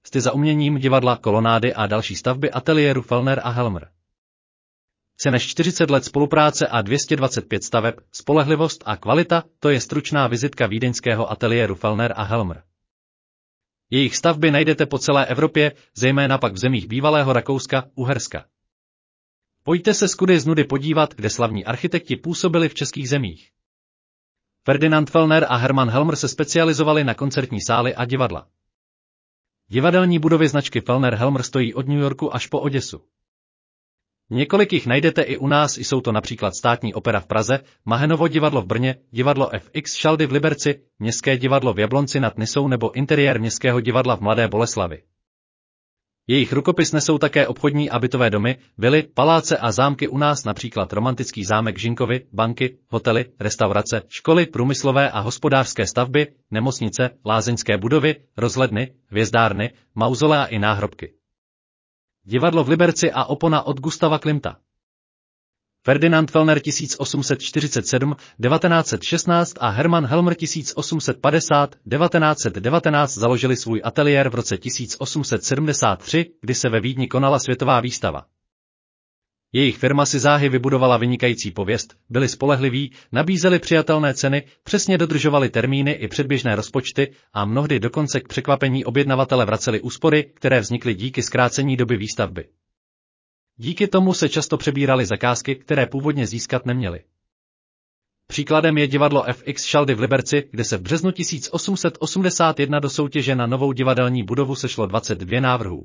cty za uměním, divadla, kolonády a další stavby ateliéru Fellner a Helmer. Více než 40 let spolupráce a 225 staveb, spolehlivost a kvalita, to je stručná vizitka vídeňského ateliéru Fellner a Helmer. Jejich stavby najdete po celé Evropě, zejména pak v zemích bývalého Rakouska, Uherska. Pojďte se z nudy podívat, kde slavní architekti působili v českých zemích. Ferdinand Fellner a Hermann Helmer se specializovali na koncertní sály a divadla. Divadelní budovy značky Fellner Helmer stojí od New Yorku až po Oděsu. Několik jich najdete i u nás, jsou to například Státní opera v Praze, Mahenovo divadlo v Brně, divadlo FX Šaldy v Liberci, Městské divadlo v Jablonci nad Nisou nebo interiér Městského divadla v Mladé Boleslavi. Jejich rukopis nesou také obchodní a bytové domy, vily, paláce a zámky u nás, například romantický zámek Žinkovy, banky, hotely, restaurace, školy, průmyslové a hospodářské stavby, nemocnice, lázeňské budovy, rozhledny, hvězdárny, mauzolea i náhrobky. Divadlo v Liberci a opona od Gustava Klimta. Ferdinand Fellner 1847–1916 a Hermann Helmer 1850–1919 založili svůj ateliér v roce 1873, kdy se ve Vídni konala světová výstava. Jejich firma si záhy vybudovala vynikající pověst, byli spolehliví, nabízeli přijatelné ceny, přesně dodržovali termíny i předběžné rozpočty a mnohdy dokonce k překvapení objednavatele vraceli úspory, které vznikly díky zkrácení doby výstavby. Díky tomu se často přebíraly zakázky, které původně získat neměli. Příkladem je divadlo FX Šaldy v Liberci, kde se v březnu 1881 do soutěže na novou divadelní budovu sešlo 22 návrhů.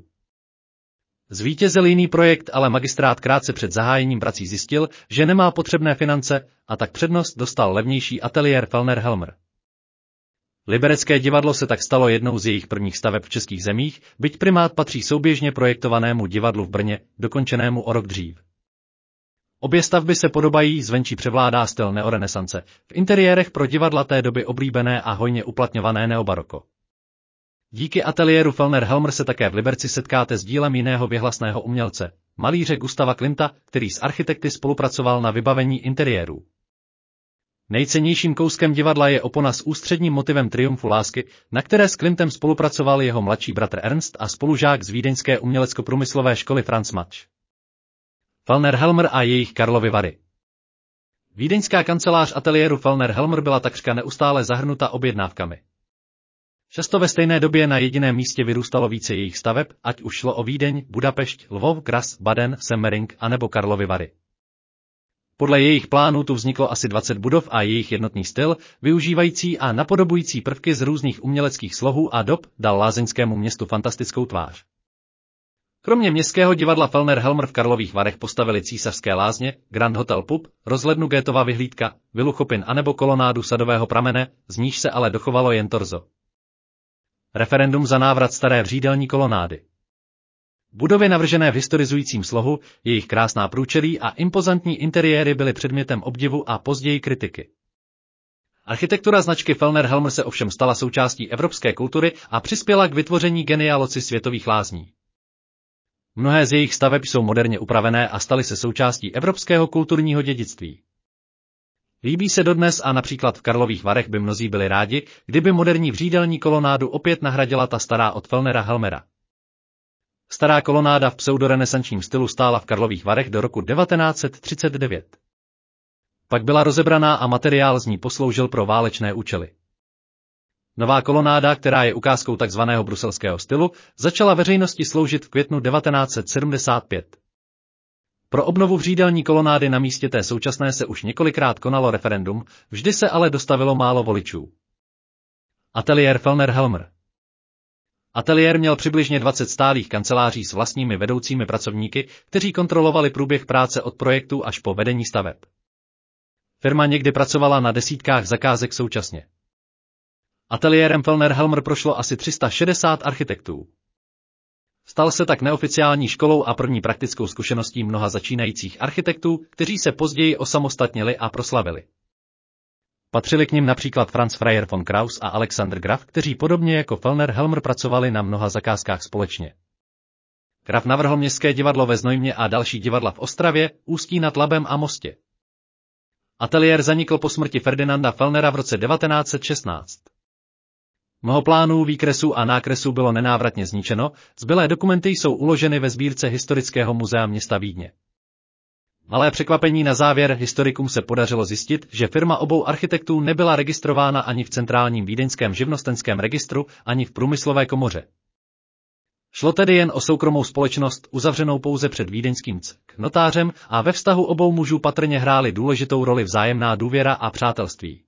Zvítězil jiný projekt, ale magistrát krátce před zahájením prací zjistil, že nemá potřebné finance, a tak přednost dostal levnější ateliér Fellner Helmer. Liberecké divadlo se tak stalo jednou z jejich prvních staveb v českých zemích, byť primát patří souběžně projektovanému divadlu v Brně, dokončenému o rok dřív. Obě stavby se podobají, zvenčí převládá styl neorenesance, v interiérech pro divadla té doby oblíbené a hojně uplatňované neobaroko. Díky ateliéru Fellner Helmer se také v Liberci setkáte s dílem jiného věhlasného umělce, malíře Gustava Klimta, který s architekty spolupracoval na vybavení interiérů. Nejcennějším kouskem divadla je opona s ústředním motivem triumfu lásky, na které s Klimtem spolupracoval jeho mladší bratr Ernst a spolužák z vídeňské umělecko-průmyslové školy Franz Matsch. Fellner Helmer a jejich Karlovy Vary. Vídeňská kancelář ateliéru Fellner Helmer byla takřka neustále zahrnuta objednávkami. Často ve stejné době na jediném místě vyrůstalo více jejich staveb, ať už šlo o Vídeň, Budapešť, Lvov, Graz, Baden, Semmering anebo Karlovy Vary. Podle jejich plánů tu vzniklo asi 20 budov a jejich jednotný styl, využívající a napodobující prvky z různých uměleckých slohů a dob, dal lázeňskému městu fantastickou tvář. Kromě Městského divadla Fellner Helmer v Karlových Varech postavili Císařské lázně, Grand Hotel Pub, rozhlednu Goethova vyhlídka, vilu Chopin anebo kolonádu Sadového pramene, z níž se ale dochovalo jen torzo. Referendum za návrat staré vřídelní kolonády. Budovy navržené v historizujícím slohu, jejich krásná průčelí a impozantní interiéry byly předmětem obdivu a později kritiky. Architektura značky Fellner Helmer se ovšem stala součástí evropské kultury a přispěla k vytvoření genealoci světových lázní. Mnohé z jejich staveb jsou moderně upravené a staly se součástí evropského kulturního dědictví. Líbí se dodnes a například v Karlových Varech by mnozí byli rádi, kdyby moderní vřídelní kolonádu opět nahradila ta stará od Fellnera Helmera. Stará kolonáda v pseudorenesančním stylu stála v Karlových Varech do roku 1939. Pak byla rozebraná a materiál z ní posloužil pro válečné účely. Nová kolonáda, která je ukázkou takzvaného bruselského stylu, začala veřejnosti sloužit v květnu 1975. Pro obnovu vřídelní kolonády na místě té současné se už několikrát konalo referendum, vždy se ale dostavilo málo voličů. Ateliér Fellner Helmer. Ateliér měl přibližně 20 stálých kanceláří s vlastními vedoucími pracovníky, kteří kontrolovali průběh práce od projektu až po vedení staveb. Firma někdy pracovala na desítkách zakázek současně. Ateliérem Fellner Helmer prošlo asi 360 architektů. Stal se tak neoficiální školou a první praktickou zkušeností mnoha začínajících architektů, kteří se později osamostatnili a proslavili. Patřili k nim například Franz Freyer von Krauss a Alexander Graf, kteří podobně jako Fellner Helmer pracovali na mnoha zakázkách společně. Graf navrhl Městské divadlo ve Znojmě a další divadla v Ostravě, Ústí nad Labem a Mostě. Ateliér zanikl po smrti Ferdinanda Fellnera v roce 1916. Mnoho plánů, výkresů a nákresů bylo nenávratně zničeno, zbylé dokumenty jsou uloženy ve sbírce Historického muzea města Vídně. Malé překvapení na závěr, historikům se podařilo zjistit, že firma obou architektů nebyla registrována ani v centrálním vídeňském živnostenském registru, ani v průmyslové komoře. Šlo tedy jen o soukromou společnost, uzavřenou pouze před vídeňským notářem, a ve vztahu obou mužů patrně hrály důležitou roli vzájemná důvěra a přátelství.